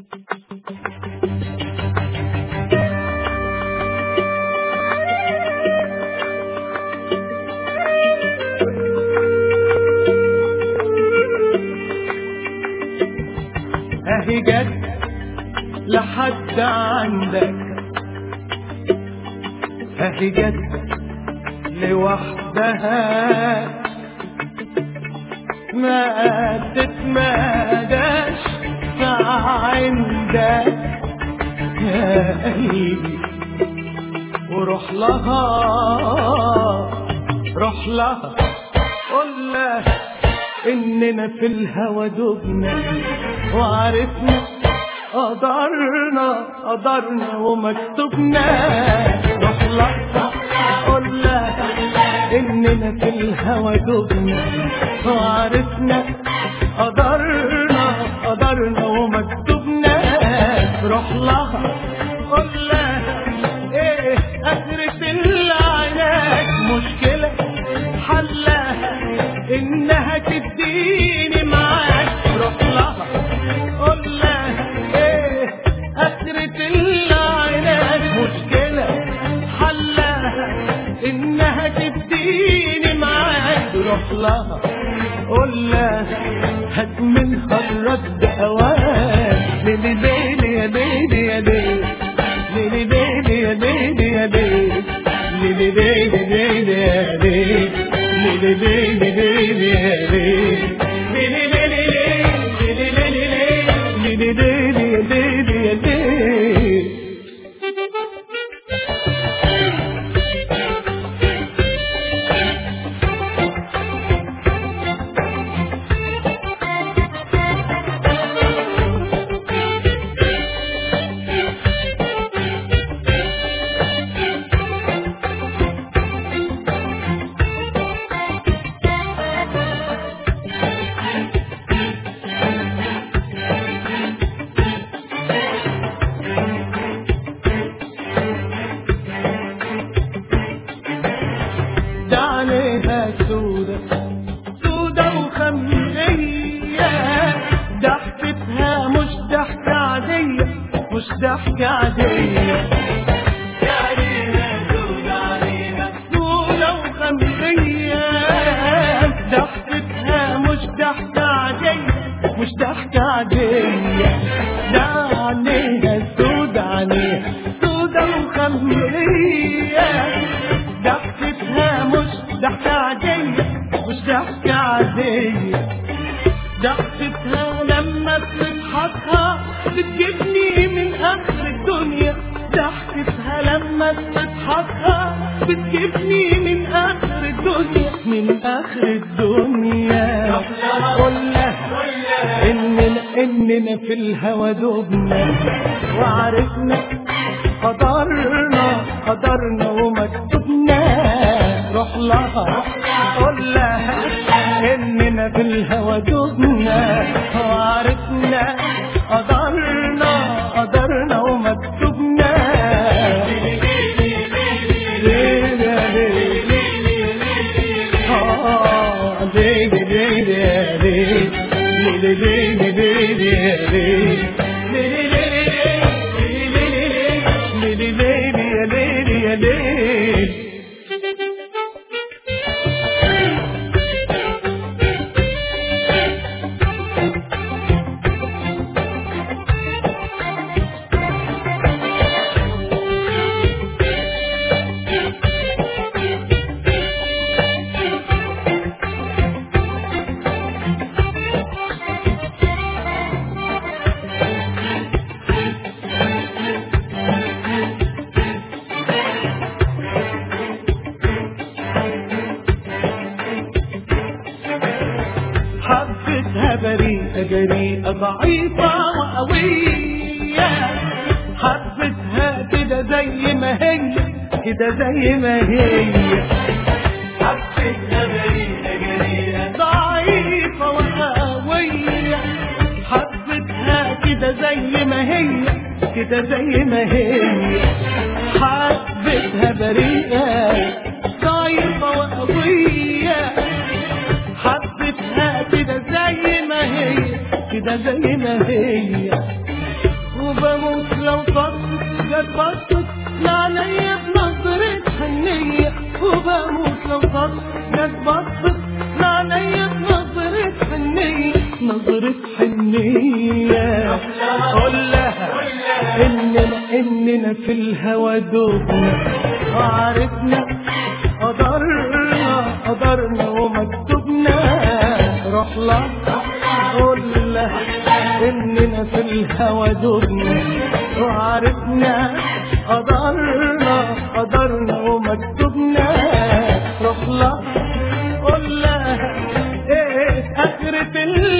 اهي جت لحد عندك، اهي جت لوحدها، ما تتمداش عندك يا قلبي، وروح لها روح لها قول لها اننا في الهوى دبنا وعرفنا قدرنا ومكتوبنا. روح لها قول لها اننا في الهوى دبنا وعرفنا قدرنا ومكتوبنا. روح لها قول لها ايه اخرة العناك، مشكلة حلها انها تديني معاك. روح لها قول لها ايه اخرة العناك، مشكلة حلها انها تديني معاك. روح لها قول لها هات منها الرد اوان، ليلي ليلي يا ليلي يا ليلي، ليلي ليلي يا ليلي يا ليلي، ليلي ليلي ليلي يا ليلي، ليلي ليلي ليلي يا ليلي، ليلي ليلي ليلي ليلي ليلي ليلي يا ليلي يا ليلي. عليها سودة سودة وخمرية، ضحكتها مش ضحكة عادية، مش ضحكة عادية. عليها سودة وخمرية، ضحكتها مش ضحكة عادية، مش ضحكة عادية. ده عليها سودة، عليها سودة وخمرية، ضحكتها مش ضحكة عادية، مش ضحكة عادية. ضحكتها لما بتضحكها بتجيبني من آخر الدنيا، ضحكتها لما بتضحكها بتجيبني من آخر الدنيا، من آخر الدنيا. قول لها إننا في الهوى دبنا وعرفنا قدرنا ومكتوبنا. روح لها قول لها اننا في الهوى دبنا وعرفنا قدرنا ومكتوبنا. جريئة ضعيفة وقوية، حبتها كده زي ما هي، كده زي ما هي. حبتها جريئة ضعيفة وقوية، حبتها كده زي ما هي، كده زي ما هي. حبتها بريئة ضعيفة وقوية، حبتها كده زي ما هي، كده زي ما هي. وبموت لو طفت جت بصت لعليا بنظرة حنية، وبموت لو طفت جت بصت لعليا بنظرة حنية، نظرة حنية. قول لها إننا في الهوى دوبنا وعرفنا قدرنا ومكتوبنا. روح لها قول لها إننا في الهوى دوبنا وعرفنا قدرنا ومكتوبنا. روح لها قول لها إيه آخرة